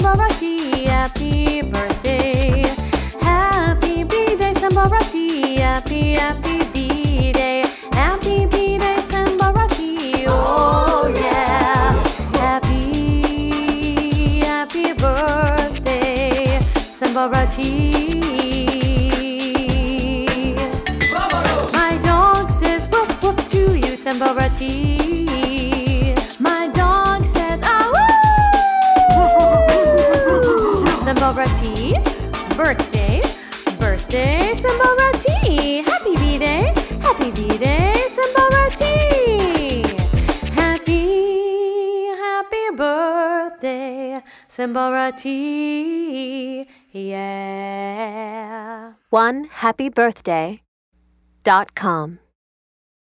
Sambarati, happy birthday. Happy B-Day, Sambarati, happy B-Day. Happy B-Day, Sambarati, oh yeah. Happy birthday, Sambarati. My dog says woof woof to you, Sambarati. My dog says ah woo. Sambarati, birthday, Sambarati. Happy B-Day, Sambarati. Happy birthday, Sambarati. Yeah. OneHappyBirthday.com